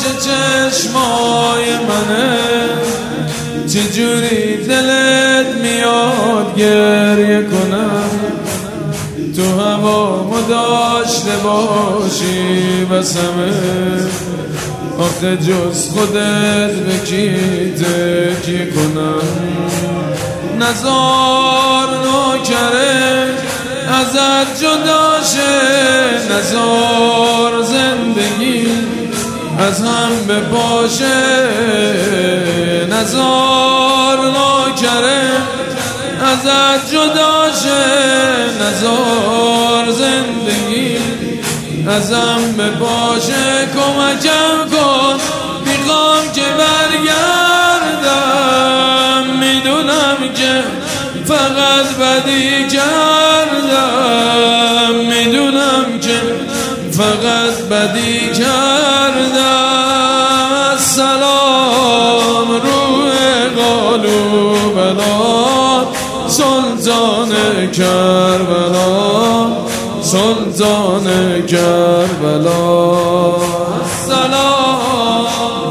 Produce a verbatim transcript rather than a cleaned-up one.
چشمای منه، چجوری دلت میاد گریه کنم؟ تو هوامو داشته باشی بسمه، آخه جز خودت به کی تکیه کنم؟ نزار نوکره ازت جدا شه، نزار زندگی از هم بپاشه، نزار نوکره ازت جدا شه، نزار زندگی ازم بپاشه. کمکم کن میخوام که برگردم، میدونم که فقط بدی کردم، میدونم که فقط بدی کردم. سلام روح قلوبنا سلطان کربلا، سلطان کربلا. سلام